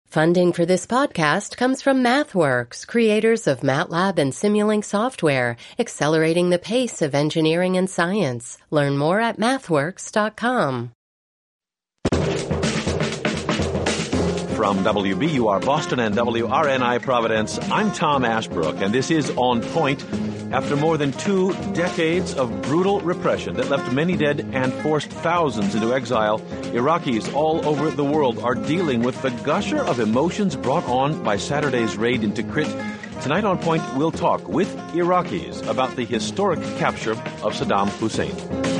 Funding for this podcast comes from MathWorks, creators of MATLAB and Simulink software, accelerating the pace of engineering and science. Learn more at mathworks.com. From WBUR Boston and WRNI Providence, I'm Tom Ashbrook, and this is On Point. After more than 2 decades of brutal repression that left many dead and forced thousands into exile, Iraqis all over the world are dealing with the gusher of emotions brought on by Saturday's raid into Tikrit. Tonight on Point, we'll talk with Iraqis about the historic capture of Saddam Hussein.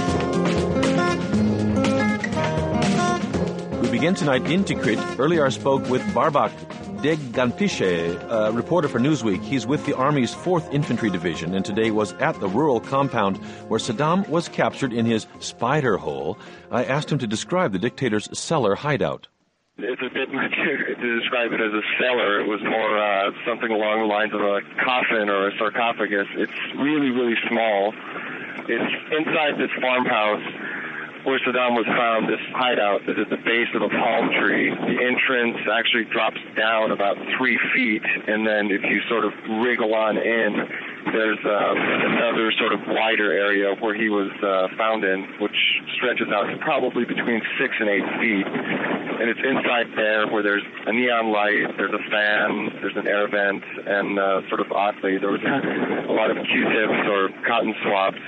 We begin tonight in Tikrit. Earlier I spoke with Barbak Degganpishe, a reporter for Newsweek. He's with the Army's 4th Infantry Division and today was at the rural compound where Saddam was captured in his spider hole. I asked him to describe the dictator's cellar hideout. It's a bit much to describe it as a cellar. It was more something along the lines of a coffin or a sarcophagus. It's really, really small. It's inside this farmhouse where Saddam was found, this hideout that is at the base of a palm tree. The entrance actually drops down about 3 feet, and then if you sort of wriggle on in, there's another sort of wider area where he was found in, which stretches out to probably between 6 and 8 feet. And it's inside there where there's a neon light, there's a fan, there's an air vent, and sort of oddly, there was a lot of Q-tips or cotton swabs,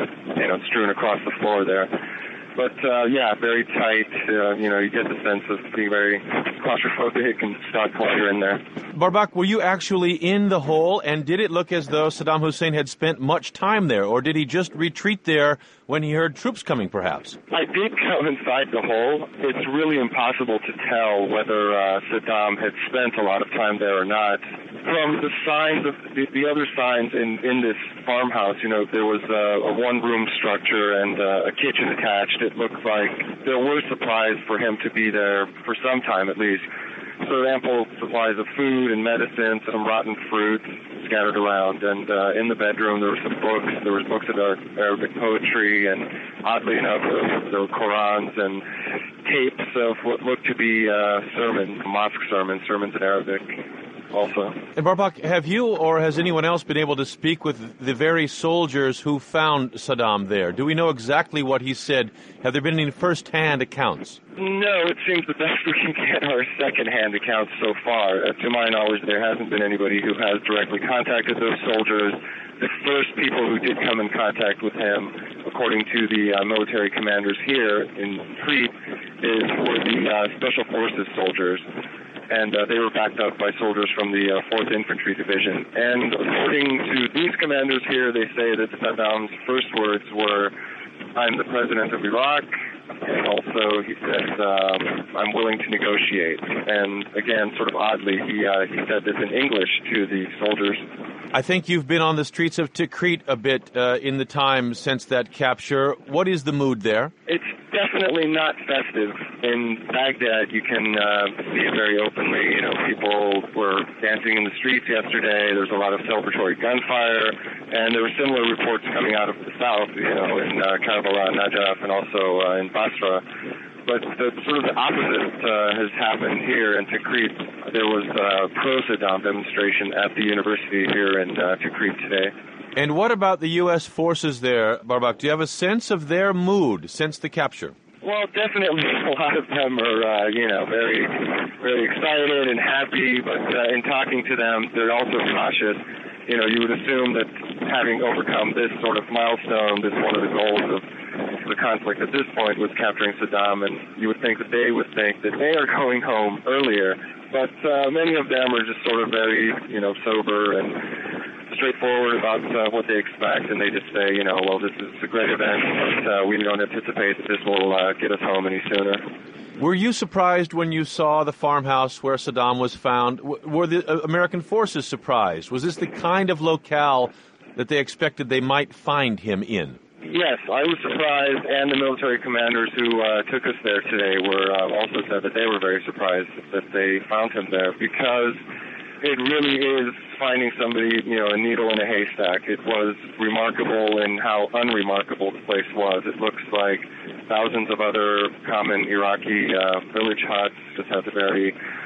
strewn across the floor there. But, very tight. You get the sense of being very claustrophobic and stuck while you're in there. Barbak, were you actually in the hole, and did it look as though Saddam Hussein had spent much time there, or did he just retreat there when he heard troops coming, perhaps? I did go inside the hole. It's really impossible to tell whether Saddam had spent a lot of time there or not. From the signs of the other signs in this farmhouse, there was a one-room structure and a kitchen attached. It looked like there were supplies for him to be there for some time at least. So ample supplies of food and medicine, some rotten fruit scattered around. And in the bedroom there were some books. There was books of Arabic poetry, and oddly enough, there were Qurans and tapes of what looked to be sermons, mosque sermons in Arabic also. And Barbak, have you or has anyone else been able to speak with the very soldiers who found Saddam there? Do we know exactly what he said? Have there been any first-hand accounts? No, it seems the best we can get are second-hand accounts so far. To my knowledge, there hasn't been anybody who has directly contacted those soldiers. The first people who did come in contact with him, according to the military commanders here in Crete, is for the Special Forces soldiers. And they were backed up by soldiers from the 4th Infantry Division. And according to these commanders here, they say that Saddam's first words were, "I'm the president of Iraq," and also he said, "I'm willing to negotiate." And again, sort of oddly, he said this in English to the soldiers. I think you've been on the streets of Tikrit a bit in the time since that capture. What is the mood there? It's definitely not festive. In Baghdad, you can see it very openly. People were dancing in the streets yesterday. There was a lot of celebratory gunfire, and there were similar reports coming out of the south, in Karbala, Najaf, and also in Basra. But the opposite has happened here in Tikrit. There was a pro-Saddam demonstration at the university here in Tikrit today. And what about the U.S. forces there, Barbak? Do you have a sense of their mood since the capture? Well, definitely a lot of them are, very, very excited and happy, but in talking to them, they're also cautious. You would assume that having overcome this sort of milestone, this one of the goals of the conflict at this point was capturing Saddam, and you would think that they would think that they are going home earlier. But many of them are just sort of very, sober and straightforward about what they expect, and they just say, this is a great event, but we don't anticipate that this will get us home any sooner. Were you surprised when you saw the farmhouse where Saddam was found? Were the American forces surprised? Was this the kind of locale that they expected they might find him in? Yes, I was surprised, and the military commanders who took us there today were also said that they were very surprised that they found him there, because it really is finding somebody, a needle in a haystack. It was remarkable in how unremarkable the place was. It looks like thousands of other common Iraqi village huts. Just has a very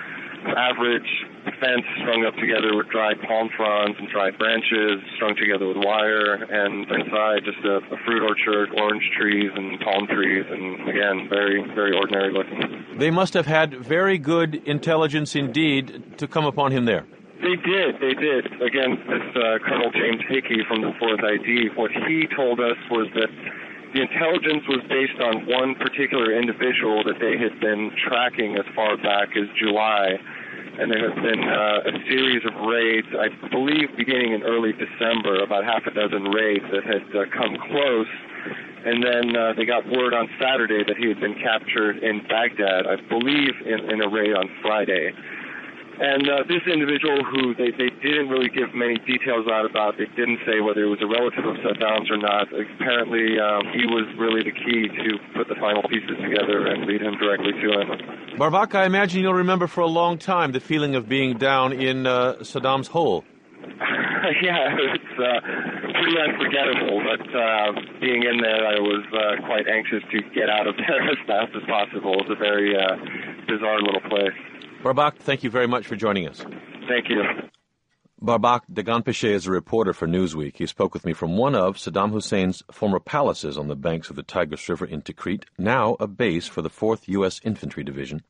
average fence strung up together with dried palm fronds and dried branches, strung together with wire, and inside just a fruit orchard, orange trees and palm trees, and again, very, very ordinary looking. They must have had very good intelligence indeed to come upon him there. They did. Again, this Colonel James Hickey from the 4th ID, what he told us was that the intelligence was based on one particular individual that they had been tracking as far back as July. And there have been a series of raids, I believe beginning in early December, about half a dozen raids that had come close. And then they got word on Saturday that he had been captured in Baghdad, I believe in a raid on Friday. And this individual who they didn't really give many details out about, they didn't say whether it was a relative of Saddam's or not. Apparently, he was really the key to put the final pieces together and lead him directly to him. Barbak, I imagine you'll remember for a long time the feeling of being down in Saddam's hole. Yeah, it's pretty unforgettable, but being in there, I was quite anxious to get out of there as fast as possible. It's a very bizarre little place. Barbak, thank you very much for joining us. Thank you. Barbak Daganpeshe is a reporter for Newsweek. He spoke with me from one of Saddam Hussein's former palaces on the banks of the Tigris River in Tikrit, now a base for the 4th U.S. Infantry Division.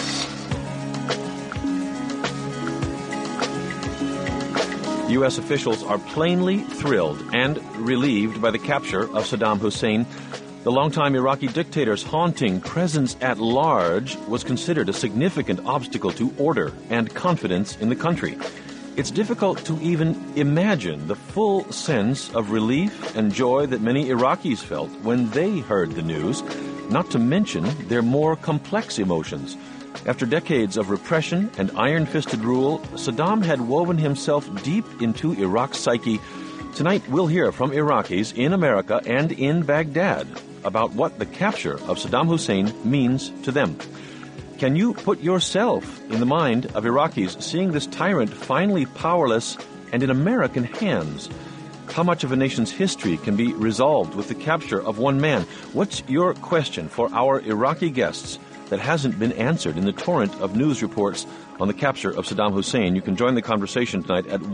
U.S. officials are plainly thrilled and relieved by the capture of Saddam Hussein. The longtime Iraqi dictator's haunting presence at large was considered a significant obstacle to order and confidence in the country. It's difficult to even imagine the full sense of relief and joy that many Iraqis felt when they heard the news, not to mention their more complex emotions. After decades of repression and iron-fisted rule, Saddam had woven himself deep into Iraq's psyche. Tonight, we'll hear from Iraqis in America and in Baghdad about what the capture of Saddam Hussein means to them. Can you put yourself in the mind of Iraqis seeing this tyrant finally powerless and in American hands? How much of a nation's history can be resolved with the capture of one man? What's your question for our Iraqi guests that hasn't been answered in the torrent of news reports on the capture of Saddam Hussein? You can join the conversation tonight at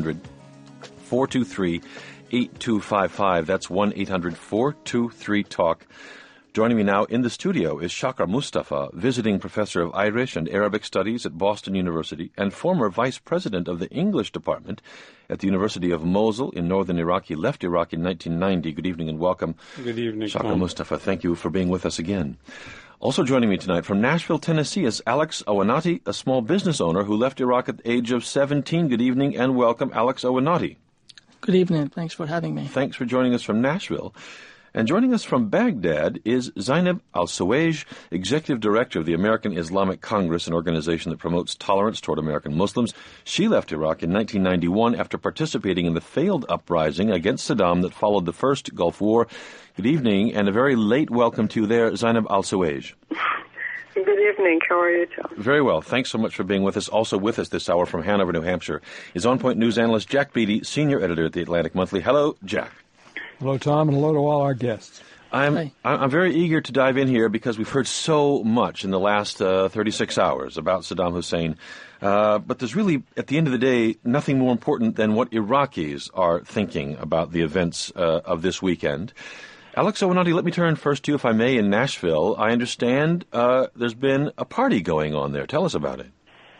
1-800-423-8255. That's 1-800-423-TALK. Joining me now in the studio is Shakar Mustafa, visiting professor of Irish and Arabic Studies at Boston University and former vice president of the English department at the University of Mosul in northern Iraq. He left Iraq in 1990. Good evening and welcome. Good evening, Shakar Tom. Mustafa, thank you for being with us again. Also joining me tonight from Nashville, Tennessee is Alex Owenati, a small business owner who left Iraq at the age of 17. Good evening and welcome, Alex Owenati. Good evening. Thanks for having me. Thanks for joining us from Nashville. And joining us from Baghdad is Zainab Al-Suwaij, Executive Director of the American Islamic Congress, an organization that promotes tolerance toward American Muslims. She left Iraq in 1991 after participating in the failed uprising against Saddam that followed the first Gulf War. Good evening, and a very late welcome to you there, Zainab Al-Suwaij. Good evening. How are you, Tom? Very well. Thanks so much for being with us. Also with us this hour from Hanover, New Hampshire, is On Point News analyst Jack Beatty, senior editor at the Atlantic Monthly. Hello, Jack. Hello, Tom, and hello to all our guests. I'm very eager to dive in here because we've heard so much in the last 36 hours about Saddam Hussein. But there's really, at the end of the day, nothing more important than what Iraqis are thinking about the events of this weekend. Alex Owenati, let me turn first to you, if I may, in Nashville. I understand there's been a party going on there. Tell us about it.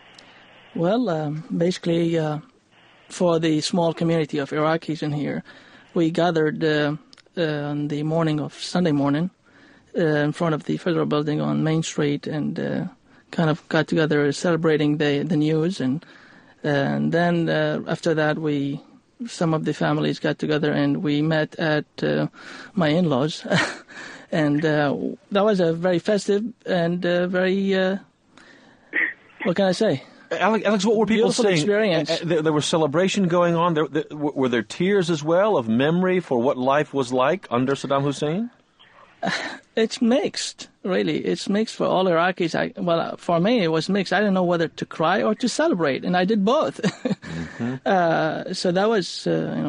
Well, basically, for the small community of Iraqis in here, we gathered on the morning of Sunday morning in front of the federal building on Main Street and kind of got together celebrating the news. And then after that, some of the families got together and we met at my in-laws. And that was a very festive and very, what can I say? Alex, what were people Beautiful saying? Experience. There was celebration going on. Were there tears as well of memory for what life was like under Saddam Hussein? It's mixed, really. It's mixed for all Iraqis. For me, it was mixed. I didn't know whether to cry or to celebrate, and I did both. Mm-hmm. So that was,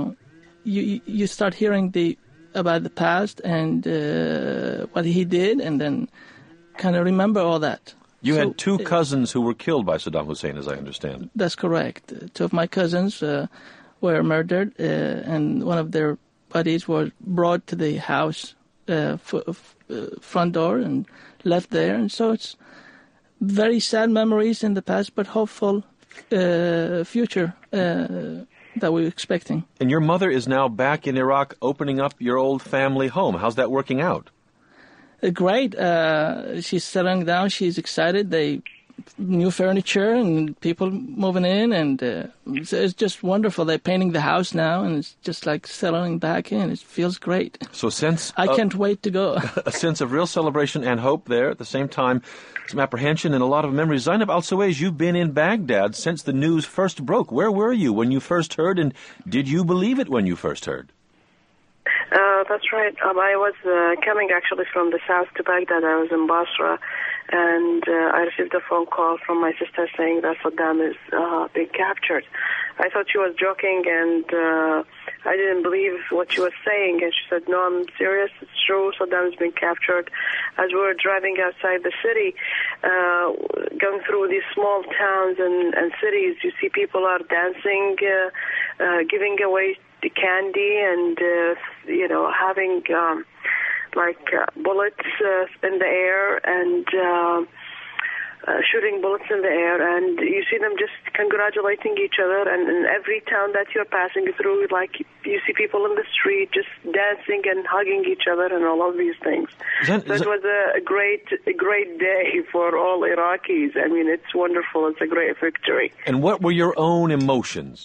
you start hearing about the past and what he did, and then kind of remember all that. You had two cousins who were killed by Saddam Hussein, as I understand. That's correct. Two of my cousins were murdered, and one of their bodies was brought to the house front door and left there. And so it's very sad memories in the past, but hopeful future that we're expecting. And your mother is now back in Iraq opening up your old family home. How's that working out? Great. She's settling down. She's excited. New furniture and people moving in, and it's just wonderful. They're painting the house now, and it's just like settling back in. It feels great. So I can't wait to go. A sense of real celebration and hope there. At the same time, some apprehension and a lot of memories. Zainab Al-Suwaij, you've been in Baghdad since the news first broke. Where were you when you first heard, and did you believe it when you first heard? That's right. I was coming actually from the south to Baghdad. I was in Basra, and I received a phone call from my sister saying that Saddam is being captured. I thought she was joking, and I didn't believe what she was saying. And she said, "No, I'm serious. It's true. Saddam is being captured." As we were driving outside the city, going through these small towns and cities, you see people are dancing, giving away the candy, and having bullets in the air, and shooting bullets in the air, and you see them just congratulating each other. And in every town that you're passing through, you see people in the street just dancing and hugging each other and all of these things. So it was a great day for all Iraqis. I mean, it's wonderful. It's a great victory. And what were your own emotions?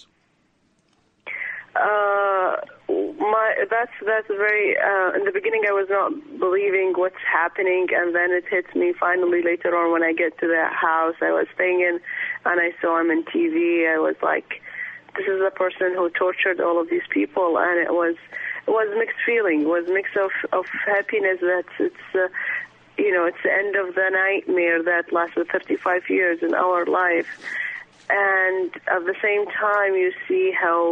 That's very. In the beginning, I was not believing what's happening, and then it hits me finally later on when I get to the house I was staying in, and I saw him on TV. I was like, "This is the person who tortured all of these people," and it was mixed feeling. It was a mix of happiness that it's the end of the nightmare that lasted 35 years in our life, and at the same time, you see how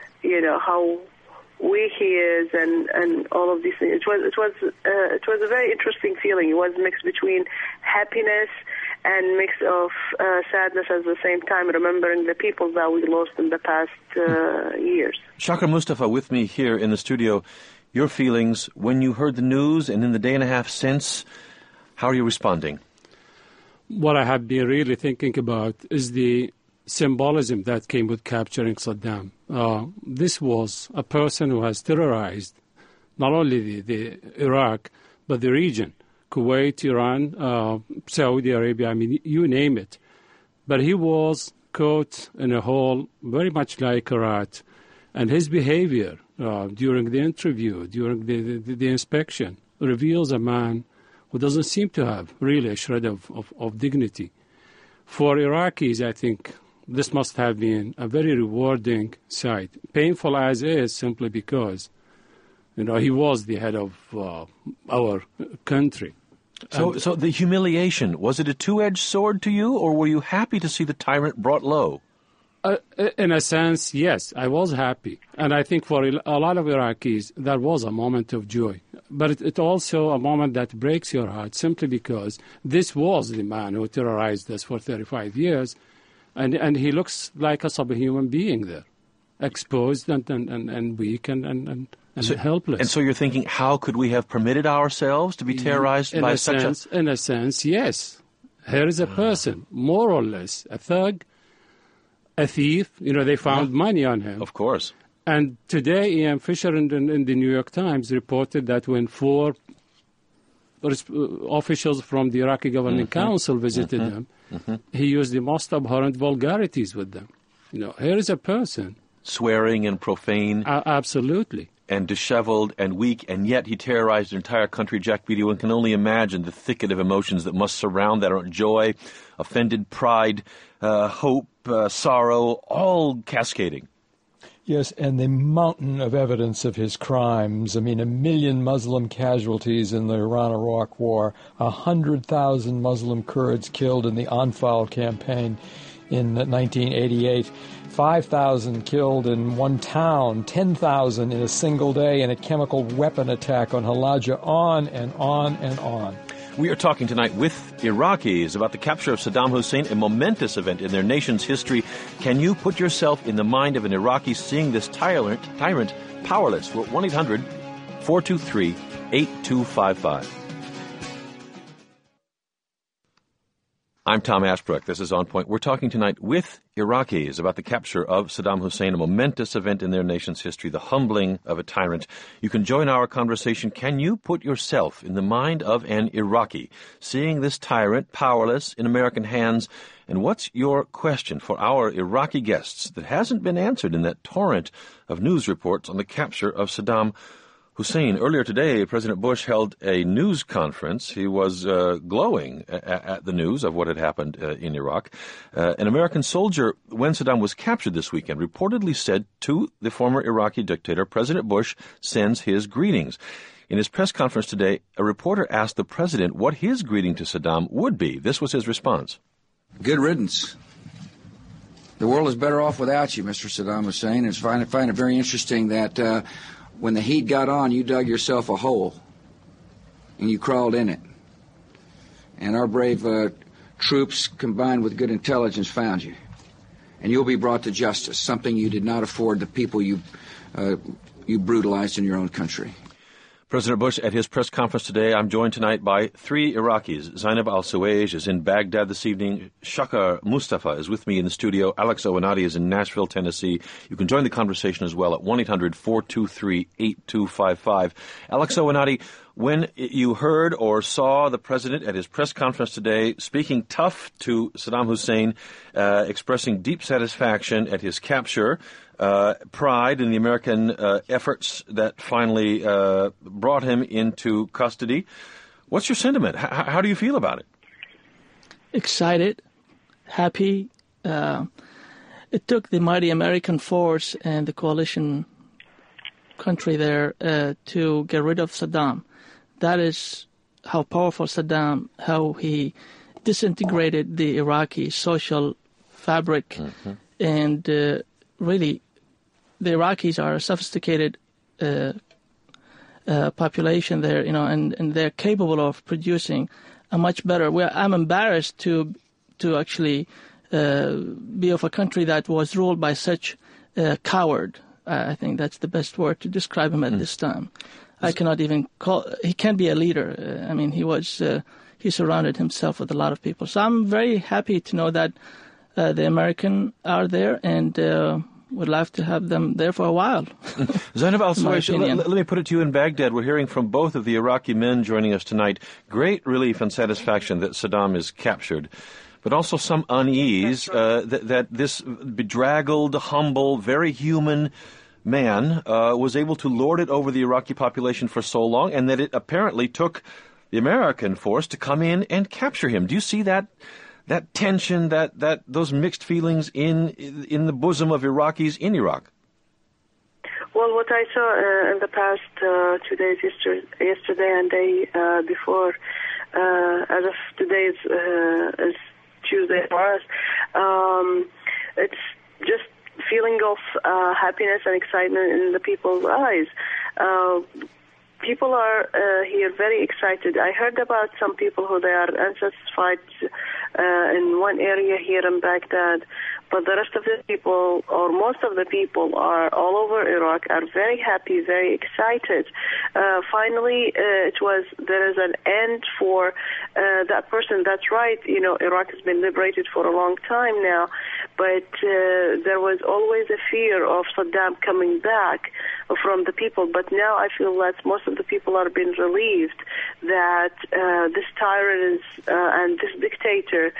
weak he is, and all of these things. It was a very interesting feeling. It was mixed between happiness and mix of sadness at the same time, remembering the people that we lost in the past years. Shakar Mustafa with me here in the studio. Your feelings when you heard the news and in the day and a half since, how are you responding? What I have been really thinking about is the symbolism that came with capturing Saddam. This was a person who has terrorized not only the Iraq, but the region, Kuwait, Iran, Saudi Arabia, I mean, you name it. But he was caught in a hole very much like a rat, and his behavior during the interview, during the inspection, reveals a man who doesn't seem to have really a shred of dignity. For Iraqis, I think this must have been a very rewarding sight, painful as is, simply because, he was the head of our country. So the humiliation, was it a two-edged sword to you, or were you happy to see the tyrant brought low? In a sense, yes, I was happy. And I think for a lot of Iraqis, that was a moment of joy. But it's also a moment that breaks your heart, simply because this was the man who terrorized us for 35 years, and he looks like a subhuman being there, exposed and weak and helpless. And so you're thinking, how could we have permitted ourselves to be terrorized by such a... In a sense, yes. Here is a person, more or less, a thug, a thief. They found money on him. Of course. And today, Ian Fisher in the New York Times reported that when 4 officials from the Iraqi Governing Council visited him, he used the most abhorrent vulgarities with them. Here is a person. Swearing and profane. Absolutely. And disheveled and weak, and yet he terrorized the entire country. Jack Beatty, one can only imagine the thicket of emotions that must surround that. Joy, offended pride, hope, sorrow, all cascading. Yes, and the mountain of evidence of his crimes. I mean, 1 million Muslim casualties in the Iran-Iraq war, 100,000 Muslim Kurds killed in the Anfal campaign in 1988, 5,000 killed in one town, 10,000 in a single day in a chemical weapon attack on Halabja, on and on and on. We are talking tonight with Iraqis about the capture of Saddam Hussein, a momentous event in their nation's history. Can you put yourself in the mind of an Iraqi seeing this tyrant powerless? We're 1-800-423-8255. I'm Tom Ashbrook. This is On Point. We're talking tonight with Iraqis about the capture of Saddam Hussein, a momentous event in their nation's history, the humbling of a tyrant. You can join our conversation. Can you put yourself in the mind of an Iraqi seeing this tyrant powerless in American hands? And what's your question for our Iraqi guests that hasn't been answered in that torrent of news reports on the capture of Saddam Hussein? Earlier today, President Bush held a news conference. He was glowing at the news of what had happened in Iraq. An American soldier, when Saddam was captured this weekend, reportedly said to the former Iraqi dictator, President Bush sends his greetings. In his press conference today, a reporter asked the president what his greeting to Saddam would be. This was his response. Good riddance. The world is better off without you, Mr. Saddam Hussein. And I find it very interesting that when the heat got on, you dug yourself a hole, and you crawled in it. And our brave troops, combined with good intelligence, found you. And you'll be brought to justice, something you did not afford the people you brutalized in your own country. President Bush at his press conference today. I'm joined tonight by three Iraqis. Zainab Al-Suwaij is in Baghdad this evening. Shakar Mustafa is with me in the studio. Alex Owenati is in Nashville, Tennessee. You can join the conversation as well at 1-800-423-8255. Alex Owenati, when you heard or saw the president at his press conference today speaking tough to Saddam Hussein, expressing deep satisfaction at his capture, pride in the American efforts that finally brought him into custody. What's your sentiment? How do you feel about it? Excited, happy. It took the mighty American force and the coalition country there to get rid of Saddam. That is how powerful Saddam, how he disintegrated the Iraqi social fabric, and really the Iraqis are a sophisticated population there, and they're capable of producing a much better. I'm embarrassed to actually be of a country that was ruled by such a coward. I think that's the best word to describe him at this time. I cannot even he can't be a leader. He surrounded himself with a lot of people. So I'm very happy to know that the Americans are there, and would love to have them there for a while. Zainab Al-Suwaij, let me put it to you in Baghdad. We're hearing from both of the Iraqi men joining us tonight. Great relief and satisfaction that Saddam is captured, but also some unease that this bedraggled, humble, very human man was able to lord it over the Iraqi population for so long, and that it apparently took the American force to come in and capture him. Do you see that tension, that those mixed feelings in the bosom of Iraqis in Iraq? Well, what I saw in the past 2 days, yesterday and day before, as of today is Tuesday for us, it's just feeling of happiness and excitement in the people's eyes. People are here very excited. I heard about some people who they are unsatisfied in one area here in Baghdad, but the rest of the people, or most of the people, are all over Iraq, are very happy, very excited. Finally, there is an end for that person. That's right. Iraq has been liberated for a long time now, but there was always a fear of Saddam coming back from the people. But now I feel that most of the people are being relieved that this tyrant and this dictator,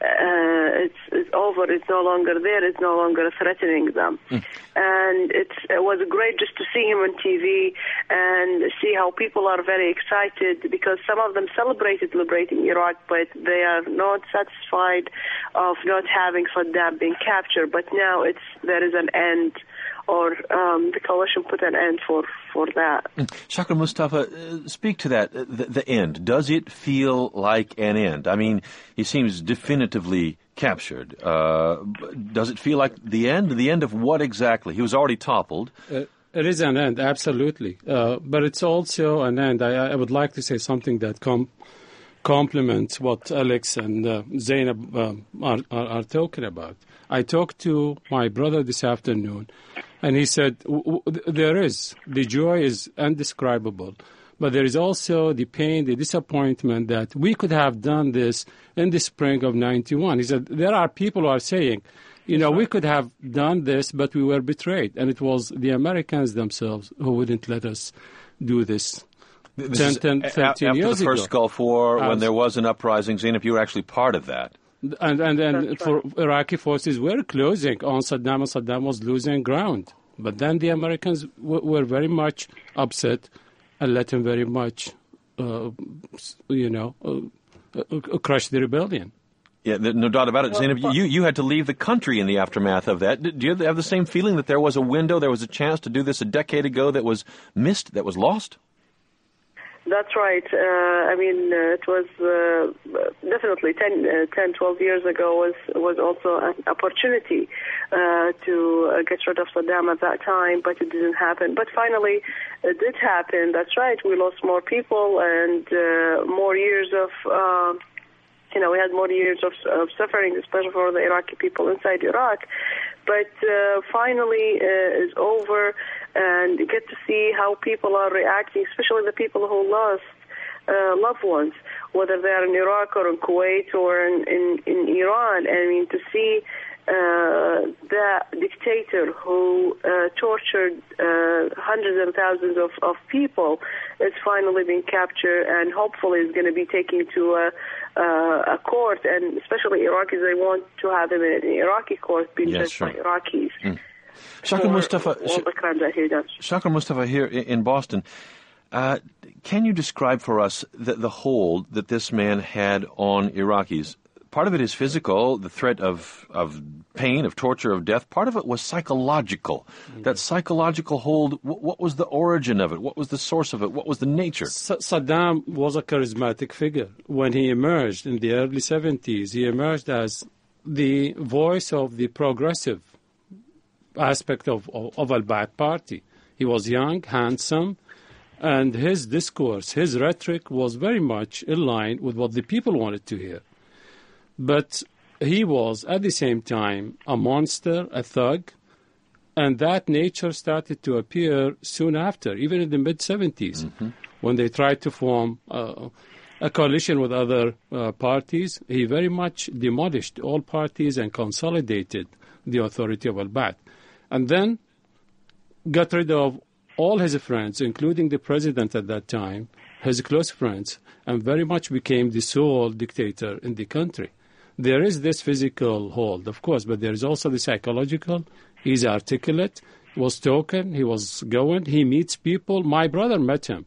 it's over. It's no longer there. It's no longer threatening them. And it was great just to see him on TV and see how people are very excited, because some of them celebrated liberating Iraq, but they are not satisfied of not having Saddam being captured. But now there is an end, or the coalition put an end for that. Shakar Mustafa, speak to that, the end. Does it feel like an end? I mean, he seems definitively captured. Does it feel like the end? The end of what exactly? He was already toppled. It is an end, absolutely. But it's also an end. I would like to say something that come complement what Alex and Zainab are talking about. I talked to my brother this afternoon, and he said the joy is indescribable, but there is also the pain, the disappointment that we could have done this in the spring of 91. He said there are people who are saying, we could have done this, but we were betrayed, and it was the Americans themselves who wouldn't let us do this. 13 years ago. After the first Gulf War, when there was an uprising, Zainab, you were actually part of that. And for Iraqi forces were closing on Saddam, and Saddam was losing ground. But then the Americans were very much upset and let him very much, crush the rebellion. Yeah, no doubt about it. Zainab, you had to leave the country in the aftermath of that. Do you have the same feeling that there was a window, there was a chance to do this a decade ago that was missed, that was lost? That's right. It was definitely 10, 12 years ago was also an opportunity to get rid of Saddam at that time, but it didn't happen. But finally, it did happen. That's right. We lost more people and more years of... we had more years of suffering, especially for the Iraqi people inside Iraq. But finally is over, and you get to see how people are reacting, especially the people who lost loved ones, whether they're in Iraq or in Kuwait or in Iran. To see the dictator who tortured hundreds of thousands of people is finally being captured, and hopefully is going to be taken to a court, and especially Iraqis, they want to have him in an Iraqi court being judged by Iraqis. Shakir Mustafa, all the crimes that he done. Shakir Mustafa here in Boston. Can you describe for us the hold that this man had on Iraqis? Part of it is physical, the threat of pain, of torture, of death. Part of it was psychological. Mm-hmm. That psychological hold, what was the origin of it? What was the source of it? What was the nature? Saddam was a charismatic figure. When he emerged in the early 70s, he emerged as the voice of the progressive aspect of al-Ba'ath Party. He was young, handsome, and his discourse, his rhetoric was very much in line with what the people wanted to hear. But he was, at the same time, a monster, a thug, and that nature started to appear soon after, even in the mid-70s, when they tried to form a coalition with other parties. He very much demolished all parties and consolidated the authority of al-Ba'ath. And then got rid of all his friends, including the president at that time, his close friends, and very much became the sole dictator in the country. There is this physical hold, of course, but there is also the psychological. He's articulate, was talking, he was going, he meets people. My brother met him.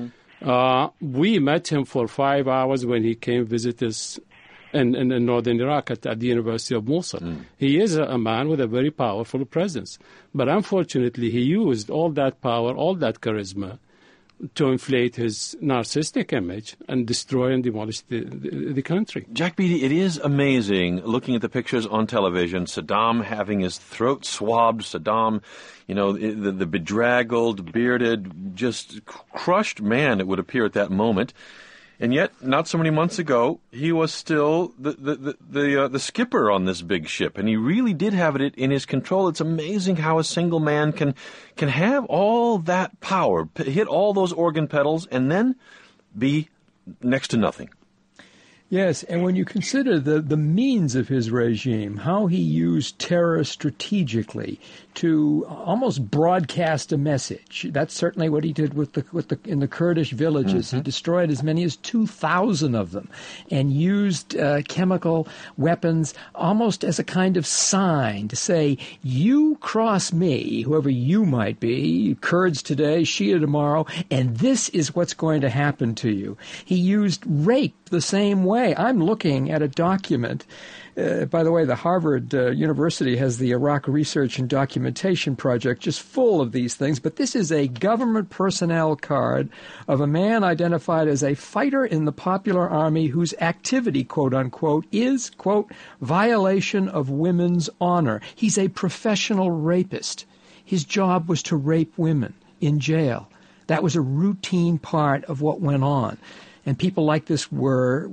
We met him for 5 hours when he came visit us in northern Iraq at the University of Mosul. He is a man with a very powerful presence. But unfortunately, he used all that power, all that charisma, to inflate his narcissistic image and destroy and demolish the country. Jack Beatty, it is amazing looking at the pictures on television, Saddam having his throat swabbed, Saddam, the bedraggled, bearded, just crushed man, it would appear at that moment. And yet, not so many months ago, he was still the skipper on this big ship, and he really did have it in his control. It's amazing how a single man can have all that power, hit all those organ pedals, and then be next to nothing. Yes, and when you consider the means of his regime, how he used terror strategically to almost broadcast a message. That's certainly what he did in the Kurdish villages. He destroyed as many as 2,000 of them and used chemical weapons almost as a kind of sign to say, you cross me, whoever you might be, Kurds today, Shia tomorrow, and this is what's going to happen to you. He used rape the same way. I'm looking at a document. By the way, the Harvard University has the Iraq Research and Documentation Project, just full of these things. But this is a government personnel card of a man identified as a fighter in the Popular Army whose activity, quote unquote, is, quote, violation of women's honor. He's a professional rapist. His job was to rape women in jail. That was a routine part of what went on. and people like this were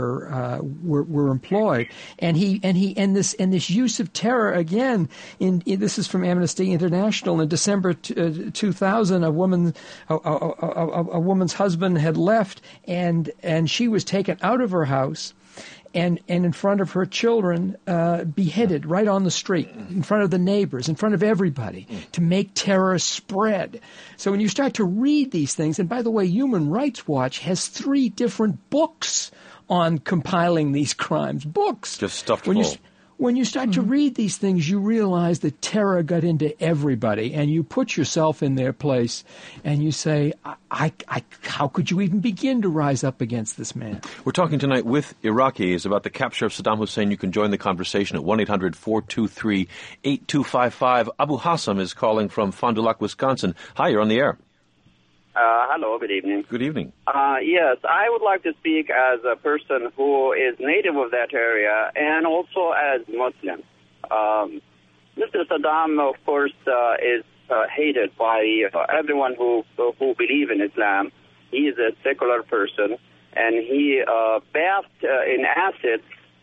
employed. And this use of terror again. This is from Amnesty International. In December 2000, a woman's husband had left, and she was taken out of her house. And in front of her children, beheaded right on the street, in front of the neighbors, in front of everybody, to make terror spread. So when you start to read these things, and by the way, Human Rights Watch has 3 different books on compiling these crimes. Books. Just stuffed full. When you start to read these things, you realize that terror got into everybody, and you put yourself in their place, and you say, how could you even begin to rise up against this man? We're talking tonight with Iraqis about the capture of Saddam Hussein. You can join the conversation at 1-800-423-8255. Abu Hassam is calling from Fond du Lac, Wisconsin. Hi, you're on the air. Hello, good evening. Good evening. Yes, I would like to speak as a person who is native of that area and also as Muslim. Mr. Saddam, of course, is hated by everyone who believe in Islam. He is a secular person, and he bathed in acid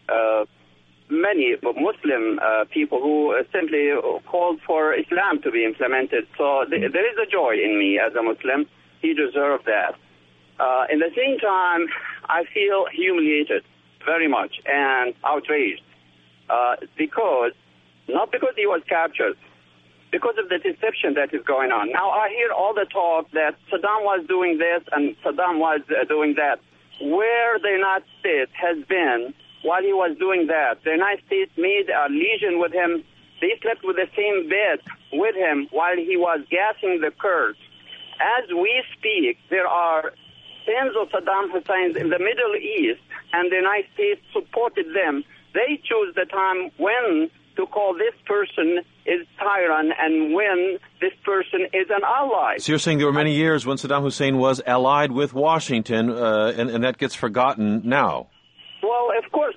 many Muslim people who simply called for Islam to be implemented. So there is a joy in me as a Muslim. He deserved that. In the same time, I feel humiliated very much and outraged not because he was captured, because of the deception that is going on. Now I hear all the talk that Saddam was doing this and Saddam was doing that. Where the United States has been while he was doing that, the United States made a legion with him. They slept with the same bed with him while he was gassing the Kurds. As we speak, there are tens of Saddam Husseins in the Middle East, and the United States supported them. They choose the time when to call this person is tyrant and when this person is an ally. So you're saying there were many years when Saddam Hussein was allied with Washington, and that gets forgotten now? Well, of course,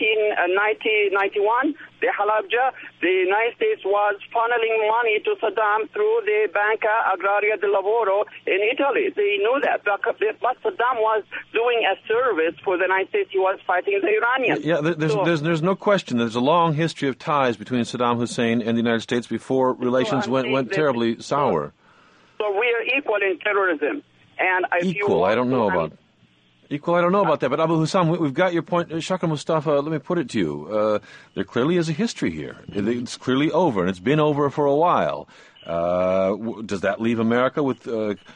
1991, the Halabja, the United States was funneling money to Saddam through the Banca Agraria del Lavoro in Italy. They knew that. But Saddam was doing a service for the United States. He was fighting the Iranians. Yeah, there's no question. There's a long history of ties between Saddam Hussein and the United States before relations went terribly sour. So we are equal in terrorism. And equal, I don't know about that, but Abu Hassam, we've got your point. Shakar Mustafa, let me put it to you. There clearly is a history here. It's clearly over, and it's been over for a while. Does that leave America with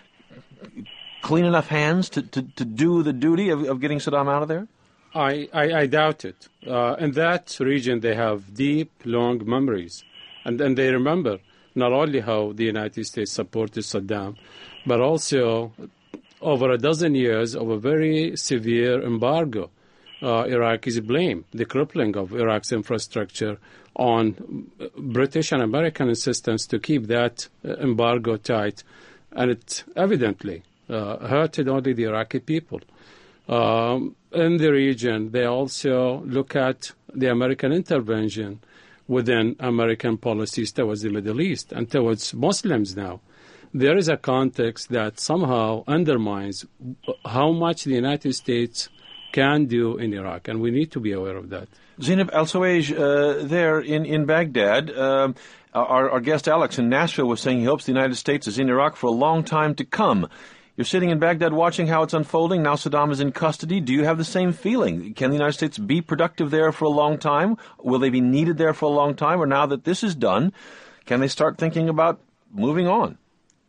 clean enough hands to do the duty of getting Saddam out of there? I doubt it. In that region, they have deep, long memories. And they remember not only how the United States supported Saddam, but also over a dozen years of a very severe embargo. Iraqis blame the crippling of Iraq's infrastructure on British and American insistence to keep that embargo tight, and it evidently hurted only the Iraqi people. In the region, they also look at the American intervention within American policies towards the Middle East and towards Muslims now. There is a context that somehow undermines how much the United States can do in Iraq, and we need to be aware of that. Zainab Al-Sawaj, there in Baghdad, our guest Alex in Nashville was saying he hopes the United States is in Iraq for a long time to come. You're sitting in Baghdad watching how it's unfolding. Now Saddam is in custody. Do you have the same feeling? Can the United States be productive there for a long time? Will they be needed there for a long time? Or now that this is done, can they start thinking about moving on?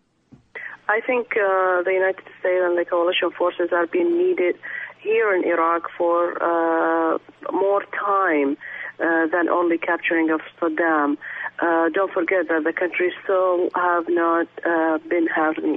I think the United States and the coalition forces are being needed here in Iraq for more time than only capturing of Saddam. Don't forget that the country still have not been having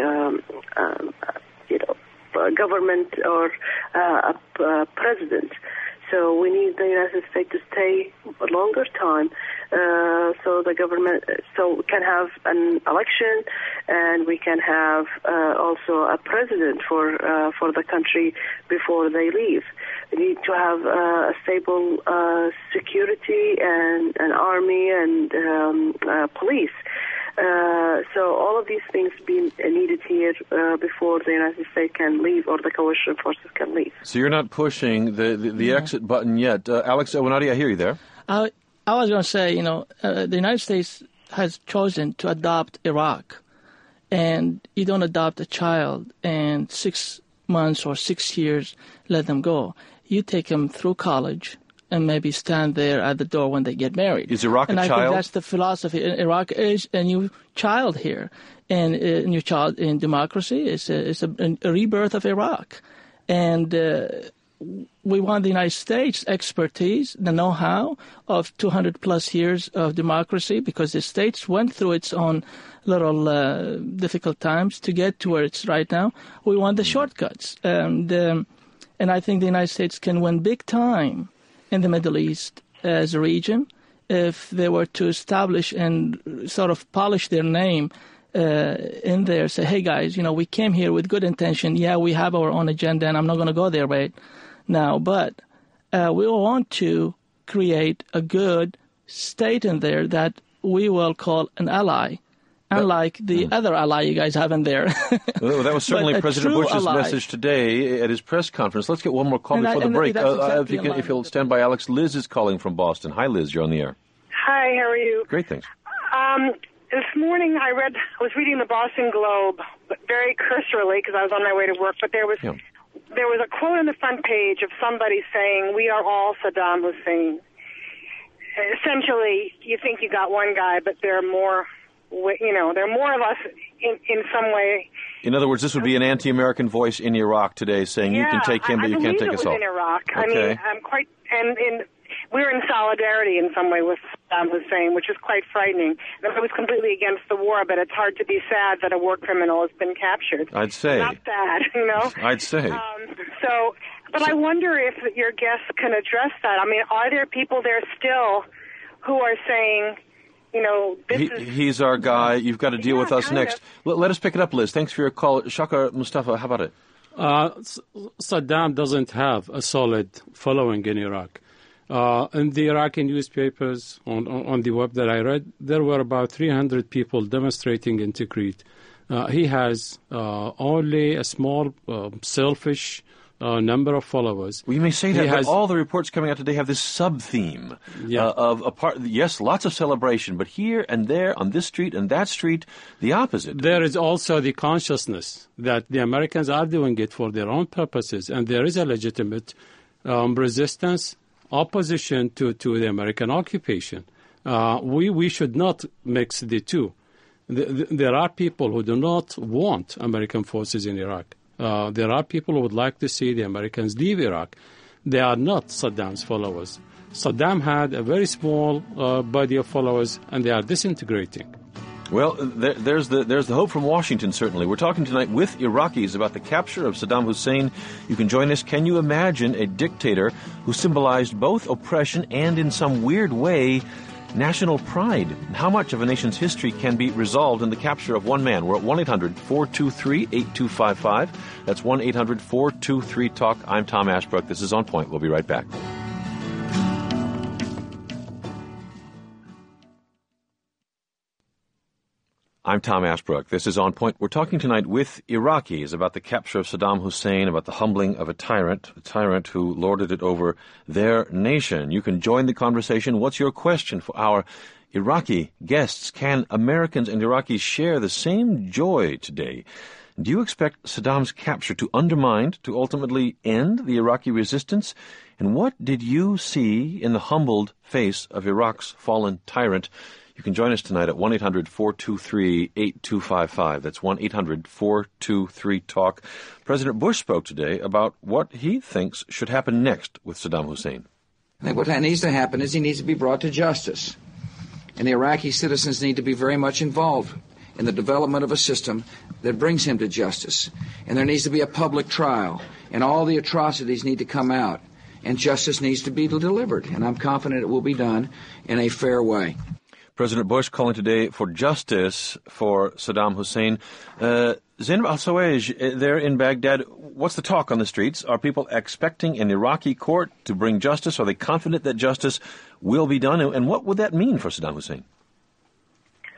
a government or a president. So we need the United States to stay a longer time, so the government, so we can have an election, and we can have also a president for the country before they leave. We need to have a stable security and an army and police. So all of these things be needed here before the United States can leave or the coalition forces can leave. So you're not pushing the exit button yet. Alex Owenadi, I hear you there. I was going to say, the United States has chosen to adopt Iraq. And you don't adopt a child and 6 months or 6 years let them go. You take them through college and maybe stand there at the door when they get married. Is Iraq and a I child? think that's the philosophy. Iraq is a new child here. And a new child in democracy is a rebirth of Iraq. And we want the United States expertise, the know-how of 200-plus years of democracy, because the States went through its own little difficult times to get to where it's right now. We want the shortcuts. And I think the United States can win big time in the Middle East as a region if they were to establish and sort of polish their name in there, say, hey, guys, we came here with good intention. Yeah, we have our own agenda, and I'm not going to go there right now. But we want to create a good state in there that we will call an ally, unlike the other ally you guys have in there. Well, that was certainly President Bush's ally. message today at his press conference. Let's get one more call before the break. If you'll stand by, Alex, Liz is calling from Boston. Hi, Liz, you're on the air. Hi, how are you? Great, thanks. This morning I was reading the Boston Globe, but very cursorily because I was on my way to work, but there was a quote on the front page of somebody saying, "We are all Saddam Hussein." Essentially, you think you got one guy, but there are more. There are more of us in some way. In other words, this would be an anti-American voice in Iraq today saying you can take him, but you can't take us all. I believe it was in Iraq. Okay. I mean, I'm quite we're in solidarity in some way with Saddam Hussein, which is quite frightening. I was completely against the war, but it's hard to be sad that a war criminal has been captured. I'd say. Not sad, I'd say. But I wonder if your guests can address that. I mean, are there people there still who are saying, he's our guy. You've got to deal with us next. Let us pick it up, Liz. Thanks for your call. Shaka Mustafa, how about it? Saddam doesn't have a solid following in Iraq. In the Iraqi newspapers, on the web that I read, there were about 300 people demonstrating in Tikrit. He has only a small, selfish number of followers. Well, you may say that, but all the reports coming out today have this sub-theme yes, lots of celebration, but here and there, on this street and that street, the opposite. There is also the consciousness that the Americans are doing it for their own purposes, and there is a legitimate resistance, opposition to the American occupation. We should not mix the two. There are people who do not want American forces in Iraq. There are people who would like to see the Americans leave Iraq. They are not Saddam's followers. Saddam had a very small body of followers, and they are disintegrating. Well, there's the hope from Washington, certainly. We're talking tonight with Iraqis about the capture of Saddam Hussein. You can join us. Can you imagine a dictator who symbolized both oppression and, in some weird way, national pride? How much of a nation's history can be resolved in the capture of one man? We're at 1-800-423-8255. That's 1-800-423-TALK. I'm Tom Ashbrook. This is On Point. We'll be right back. I'm Tom Ashbrook. This is On Point. We're talking tonight with Iraqis about the capture of Saddam Hussein, about the humbling of a tyrant who lorded it over their nation. You can join the conversation. What's your question for our Iraqi guests? Can Americans and Iraqis share the same joy today? Do you expect Saddam's capture to undermine, to ultimately end the Iraqi resistance? And what did you see in the humbled face of Iraq's fallen tyrant? You can join us tonight at 1-800-423-8255. That's 1-800-423-TALK. President Bush spoke today about what he thinks should happen next with Saddam Hussein. I think what needs to happen is he needs to be brought to justice. And the Iraqi citizens need to be very much involved in the development of a system that brings him to justice. And there needs to be a public trial. And all the atrocities need to come out. And justice needs to be delivered. And I'm confident it will be done in a fair way. President Bush calling today for justice for Saddam Hussein. Zainab al-Sawaj, there in Baghdad, what's the talk on the streets? Are people expecting an Iraqi court to bring justice? Are they confident that justice will be done? And what would that mean for Saddam Hussein?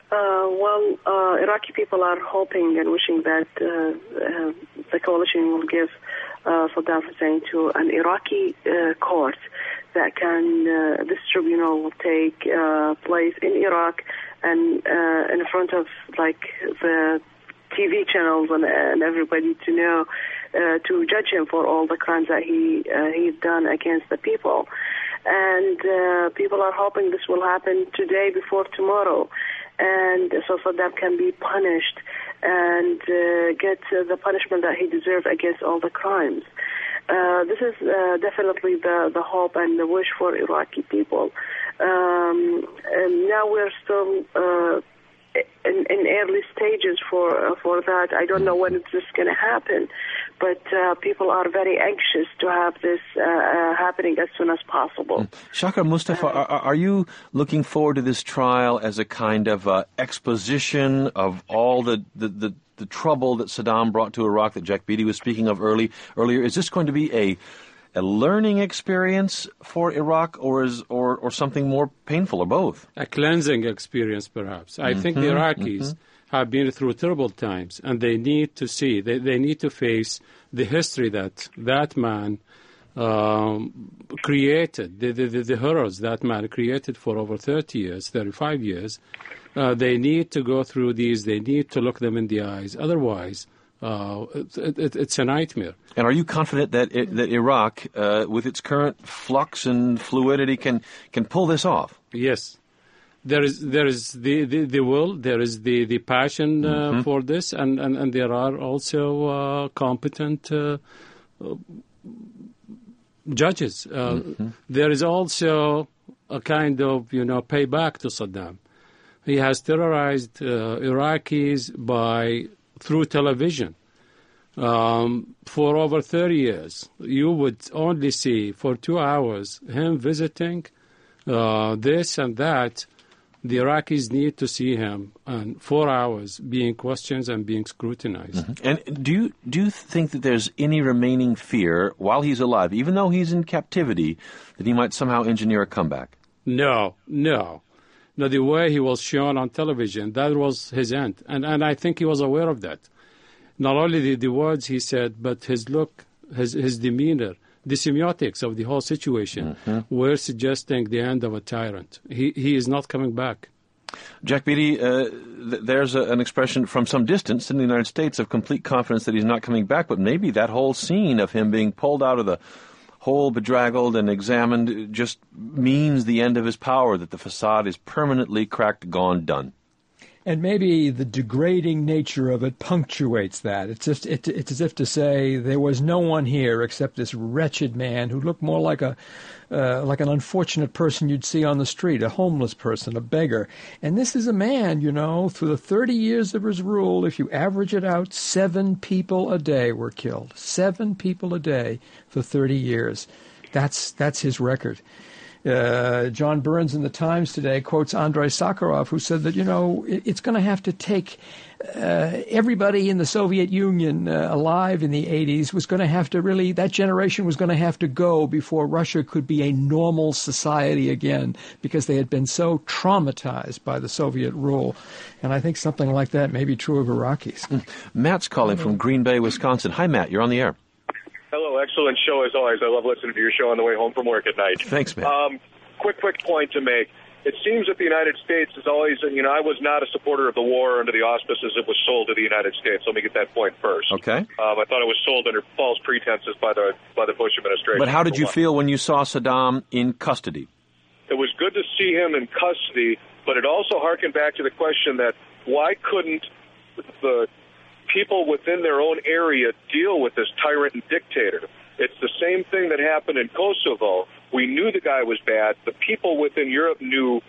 Iraqi people are hoping and wishing that the coalition will give Saddam Hussein to an Iraqi court that can, this tribunal will take place in Iraq and in front of the TV channels and everybody to know, to judge him for all the crimes that he's done against the people. And people are hoping this will happen today before tomorrow. And so Saddam can be punished and get the punishment that he deserves against all the crimes. This is definitely the hope and the wish for Iraqi people. And now we're still in early stages for that. I don't know when it's just going to happen, but people are very anxious to have this happening as soon as possible. Shakar Mustafa, are you looking forward to this trial as a kind of exposition of all the trouble that Saddam brought to Iraq that Jack Beatty was speaking of earlier? Is this going to be a learning experience for Iraq, or something more painful, or both? A cleansing experience, perhaps. I think the Iraqis have been through terrible times, and they need to see, they need to face the history that man created, the horrors that man created for over 30 years, 35 years. They need to go through these. They need to look them in the eyes. Otherwise, it's a nightmare. And are you confident that Iraq, with its current flux and fluidity, can pull this off? Yes. There is the will, there is the passion for this, and there are also competent judges. There is also a kind of payback to Saddam. He has terrorized Iraqis through television. For over 30 years, you would only see for 2 hours him visiting this and that. The Iraqis need to see him, and 4 hours being questioned and being scrutinized. And do you think that there's any remaining fear while he's alive, even though he's in captivity, that he might somehow engineer a comeback? No. The way he was shown on television, that was his end. And I think he was aware of that. Not only the words he said, but his look, his demeanor, the semiotics of the whole situation were suggesting the end of a tyrant. He is not coming back. Jack Beatty, there's an expression from some distance in the United States of complete confidence that he's not coming back, but maybe that whole scene of him being pulled out of the hole, bedraggled and examined, just means the end of his power, that the facade is permanently cracked, gone, done. And maybe the degrading nature of it punctuates that. It's as if to say there was no one here except this wretched man who looked more like an unfortunate person you'd see on the street, a homeless person, a beggar. And this is a man, through the 30 years of his rule, if you average it out, 7 people a day were killed. 7 people a day for 30 years. That's his record. John Burns in the Times today quotes Andrei Sakharov, who said that, it's going to have to take everybody in the Soviet Union alive in the 80s was going to have to really, that generation was going to have to go before Russia could be a normal society again, because they had been so traumatized by the Soviet rule. And I think something like that may be true of Iraqis. Matt's calling from Green Bay, Wisconsin. Hi, Matt. You're on the air. Hello, excellent show as always. I love listening to your show on the way home from work at night. Thanks, man. Quick point to make. It seems that the United States is always, I was not a supporter of the war under the auspices it was sold to the United States. Let me get that point first. Okay. I thought it was sold under false pretenses by the Bush administration. But how did you feel when you saw Saddam in custody? It was good to see him in custody, but it also harkened back to the question that why couldn't the people within their own area deal with this tyrant and dictator? It's the same thing that happened in Kosovo. We knew the guy was bad. The people within Europe knew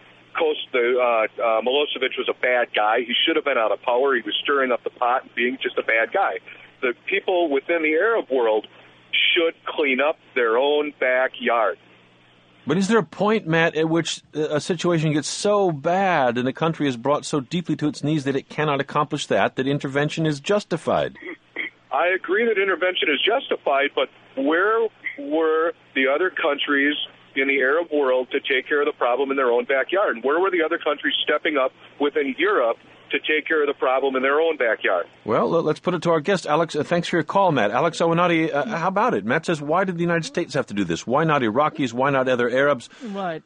Milosevic was a bad guy. He should have been out of power. He was stirring up the pot and being just a bad guy. The people within the Arab world should clean up their own backyard. But is there a point, Matt, at which a situation gets so bad and a country is brought so deeply to its knees that it cannot accomplish that intervention is justified? I agree that intervention is justified, but where were the other countries in the Arab world to take care of the problem in their own backyard? And where were the other countries stepping up within Europe to take care of the problem in their own backyard? Well, let's put it to our guest, Alex. Thanks for your call, Matt. Alex Awanati, how about it? Matt says, why did the United States have to do this? Why not Iraqis? Why not other Arabs? Right.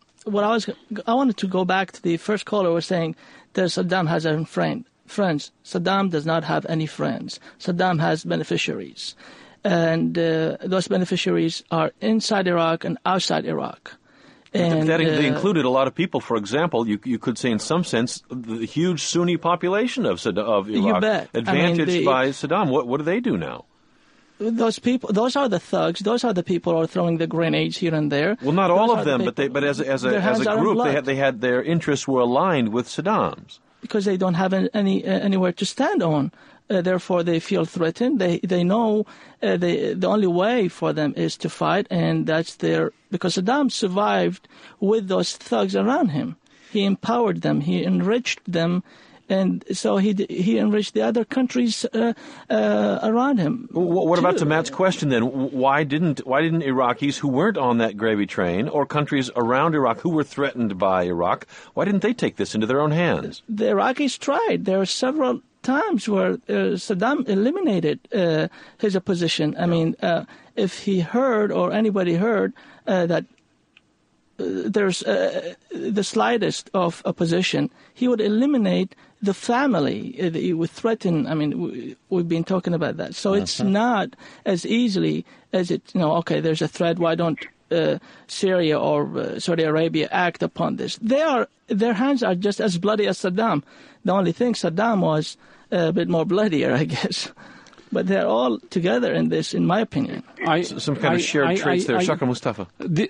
I wanted to go back to the first caller was saying that Saddam has a friends. Saddam does not have any friends. Saddam has beneficiaries. And those beneficiaries are inside Iraq and outside Iraq. And they included a lot of people. For example, you could say in some sense the huge Sunni population of Iraq, you bet. advantaged by Saddam. What do they do now? Those people, those are the thugs. Those are the people who are throwing the grenades here and there. Well, not all of them, but as a group, they had their interests were aligned with Saddam's. Because they don't have anywhere to stand on. Therefore, they feel threatened. They know the only way for them is to fight, and that's because Saddam survived with those thugs around him. He empowered them. He enriched them, and so he enriched the other countries around him. What about to Matt's question then? Why didn't Iraqis who weren't on that gravy train, or countries around Iraq who were threatened by Iraq, why didn't they take this into their own hands? The Iraqis tried. There are several times where Saddam eliminated his opposition. I mean, if he heard or anybody heard that there's the slightest of opposition, he would eliminate the family. He would threaten. I mean, we've been talking about that. So it's not as easily as it, okay, there's a threat. Why don't Syria or Saudi Arabia act upon this? Their hands are just as bloody as Saddam. The only thing, Saddam was a bit more bloodier, I guess. But they're all together in this, in my opinion. Some kind of shared traits there. Shaka Mustafa.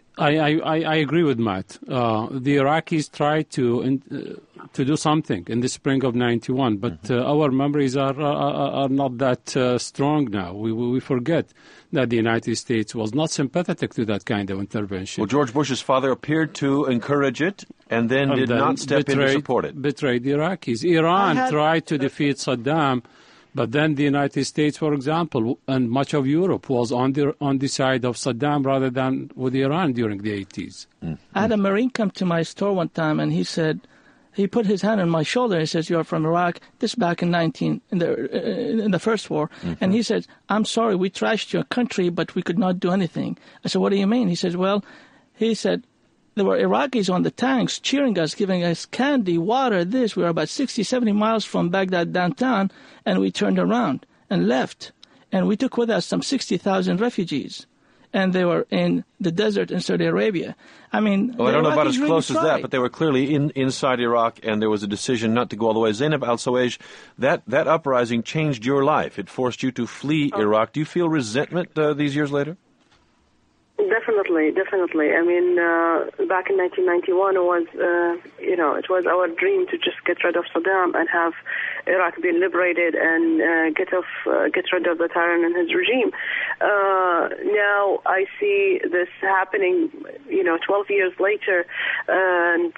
I agree with Matt. The Iraqis tried to do something in the spring of '91, but our memories are not that strong now. We forget that the United States was not sympathetic to that kind of intervention. Well, George Bush's father appeared to encourage it and then did not step in to support it. Betrayed the Iraqis. Iran tried to defeat Saddam, but then the United States, for example, and much of Europe was on the side of Saddam rather than with Iran during the 80s. I had a Marine come to my store one time, and he said, he put his hand on my shoulder and he says, "You're from Iraq." This back in the first war, and he said, "I'm sorry, we trashed your country, but we could not do anything." I said, "What do you mean?" He said, "Well," he said, "there were Iraqis on the tanks cheering us, giving us candy, water, this. We were about 60, 70 miles from Baghdad downtown, and we turned around and left. And we took with us some 60,000 refugees. And they were in the desert in Saudi Arabia." I mean, I don't know about as close as that, but they were clearly inside Iraq, and there was a decision not to go all the way. Zainab Al-Sawaj, that uprising changed your life. It forced you to flee Iraq. Do you feel resentment these years later? Definitely. I mean, back in 1991, it was our dream to just get rid of Saddam and have Iraq be liberated and get rid of the tyrant and his regime. Now I see this happening, 12 years later, and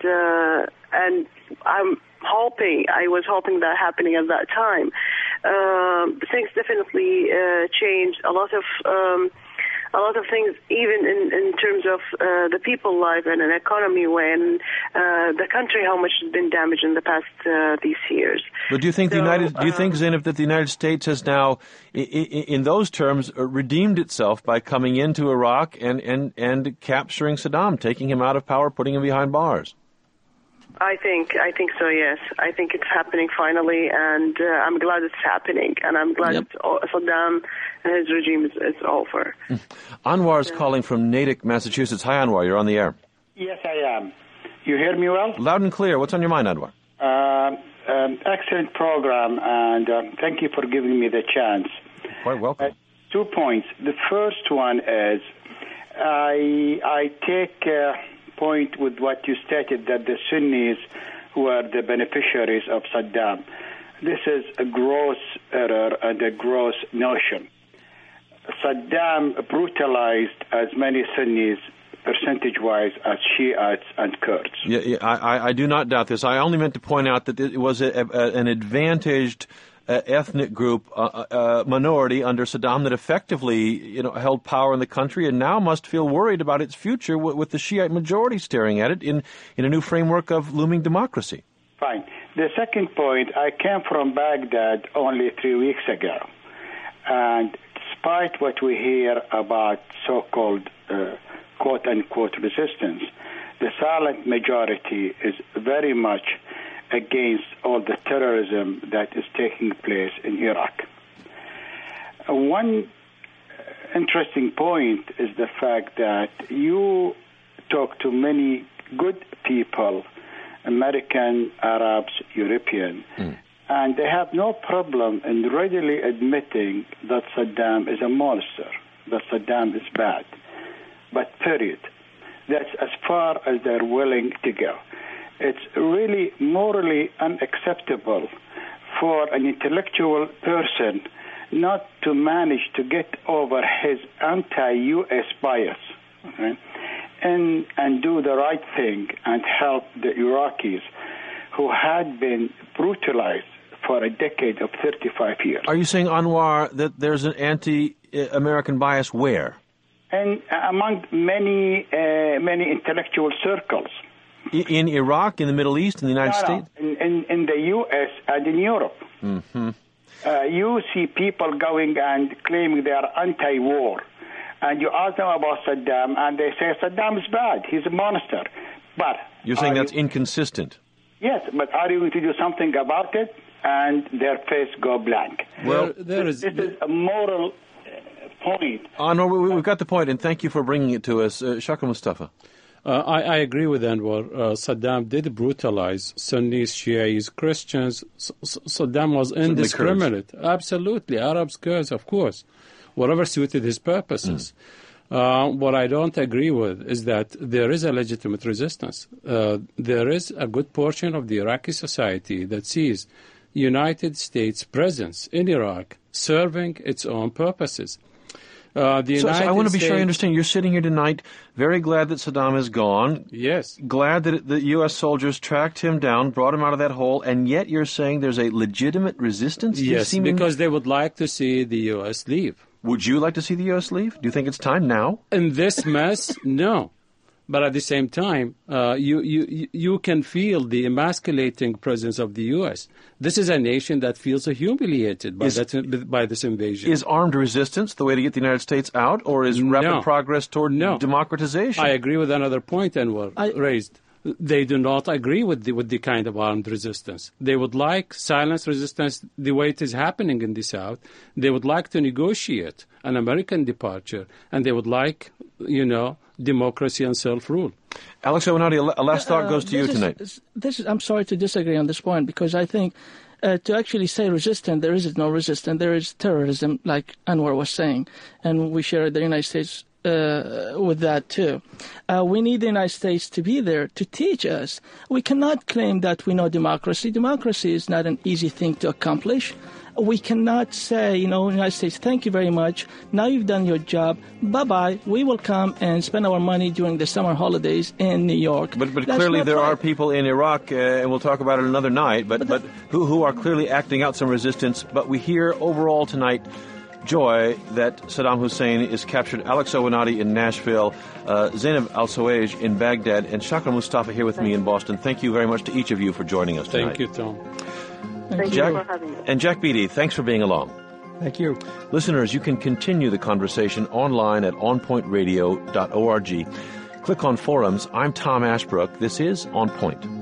I was hoping that happening at that time. Things definitely changed. A lot of things, even in terms of the people life and an economy way, and the country, how much has been damaged in the past these years. But do you think Zainab, that the United States has now, in those terms, redeemed itself by coming into Iraq and capturing Saddam, taking him out of power, putting him behind bars? I think so, yes. I think it's happening finally, and I'm glad it's happening, and I'm glad Saddam and his regime is over. Anwar's calling from Natick, Massachusetts. Hi, Anwar. You're on the air. Yes, I am. You hear me well? Loud and clear. What's on your mind, Anwar? Excellent program, and thank you for giving me the chance. Quite welcome. 2 points. The first one is I take point with what you stated, that the Sunnis were the beneficiaries of Saddam. This is a gross error and a gross notion. Saddam brutalized as many Sunnis percentage-wise as Shiites and Kurds. I do not doubt this. I only meant to point out that it was an advantaged ethnic group, minority under Saddam that effectively, held power in the country and now must feel worried about its future with the Shiite majority staring at it in a new framework of looming democracy. Fine. The second point, I came from Baghdad only 3 weeks ago. And despite what we hear about so-called quote-unquote resistance, the silent majority is very much against all the terrorism that is taking place in Iraq. One interesting point is the fact that you talk to many good people, American, Arabs, European, and they have no problem in readily admitting that Saddam is a monster, that Saddam is bad. But period. That's as far as they're willing to go. It's really morally unacceptable for an intellectual person not to manage to get over his anti-U.S. bias, okay, and do the right thing and help the Iraqis who had been brutalized for a decade of 35 years. Are you saying, Anwar, that there's an anti-American bias where? And among many intellectual circles. In Iraq, in the Middle East, in the United States? In the U.S. and in Europe. Mm-hmm. You see people going and claiming they are anti-war. And you ask them about Saddam, and they say Saddam is bad. He's a monster. But you're saying that's inconsistent? Yes, but are you going to do something about it? And their face go blank. Well, this is a moral point. Anwar, we've got the point, and thank you for bringing it to us. Shakil Mustafa. I agree with Anwar. Saddam did brutalize Sunnis, Shiites, Christians. Saddam was indiscriminate. Absolutely. Arabs, Kurds, of course. Whatever suited his purposes. What I don't agree with is that there is a legitimate resistance. There is a good portion of the Iraqi society that sees United States presence in Iraq serving its own purposes. So I want to be sure I understand. You're sitting here tonight very glad that Saddam is gone. Yes. Glad that the U.S. soldiers tracked him down, brought him out of that hole, and yet you're saying there's a legitimate resistance? Yes, because they would like to see the U.S. leave. Would you like to see the U.S. leave? Do you think it's time now? In this mess, no. But at the same time, you can feel the emasculating presence of the U.S. This is a nation that feels humiliated by this invasion. Is armed resistance the way to get the United States out, or is rapid progress toward democratization? I agree with another point Anwar raised. They do not agree with the kind of armed resistance. They would like silent resistance the way it is happening in the South. They would like to negotiate an American departure, and they would like, democracy and self-rule. Alex Owenadi, a last thought goes to you tonight. I'm sorry to disagree on this point, because I think to actually say resistant, there is no resistance. There is terrorism, like Anwar was saying, and we share the United States with that too. We need the United States to be there to teach us. We cannot claim that we know democracy. Democracy is not an easy thing to accomplish. We cannot say, United States, thank you very much. Now you've done your job. Bye-bye. We will come and spend our money during the summer holidays in New York. But clearly there are people in Iraq, and we'll talk about it another night, but who are clearly acting out some resistance. But we hear overall tonight joy that Saddam Hussein is captured. Alex Owenadi in Nashville, Zainab Al-Sawaj in Baghdad, and Shakil Mustafa here with me in Boston. Thank you very much to each of you for joining us tonight. Thank you, Tom. Thank you for having me. And Jack Beatty, thanks for being along. Thank you. Listeners, you can continue the conversation online at onpointradio.org. Click on forums. I'm Tom Ashbrook. This is On Point.